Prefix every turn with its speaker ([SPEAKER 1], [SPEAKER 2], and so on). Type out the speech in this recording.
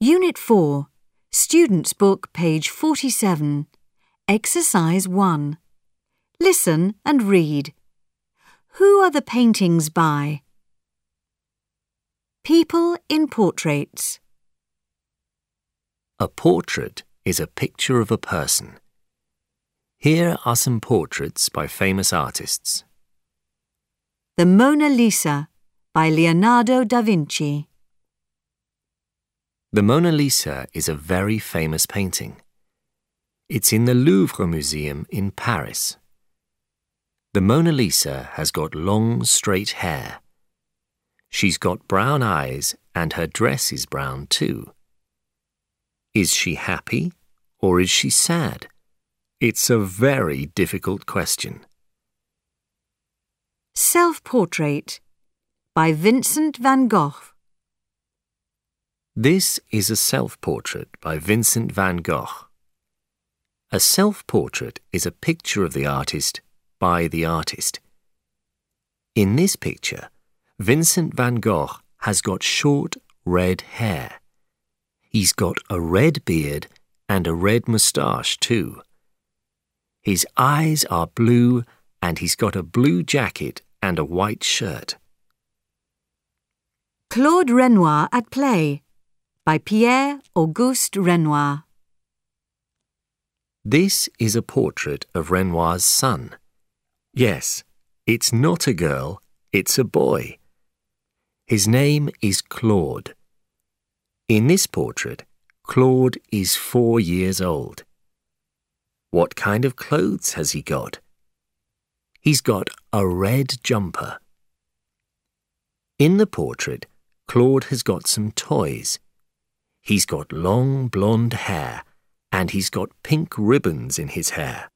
[SPEAKER 1] Unit 4, Student's Book, page 47. Exercise 1. Listen and read. Who are the paintings by? People in portraits.
[SPEAKER 2] A portrait is a picture of a person. Here are some portraits by famous artists.
[SPEAKER 1] The Mona Lisa by Leonardo da Vinci.
[SPEAKER 2] The Mona Lisa is a very famous painting. It's in the Louvre Museum in Paris. The Mona Lisa has got long, straight hair. She's got brown eyes and her dress is brown too. Is she happy or is she sad? It's a very difficult question.
[SPEAKER 1] Self-Portrait by Vincent van Gogh.
[SPEAKER 2] This is a self-portrait by Vincent van Gogh. A self-portrait is a picture of the artist by the artist. In this picture, Vincent van Gogh has got short red hair. He's got a red beard and a red moustache too. His eyes are blue and he's got a blue jacket and a white shirt.
[SPEAKER 1] Claude Renoir at Play by Pierre-Auguste Renoir.
[SPEAKER 2] This is a portrait of Renoir's son. Yes, it's not a girl, it's a boy. His name is Claude. In this portrait, Claude is 4 years old. What kind of clothes has he got? He's got a red jumper. In the portrait, Claude has got some toys. He's got long blonde hair and he's got pink ribbons in his hair.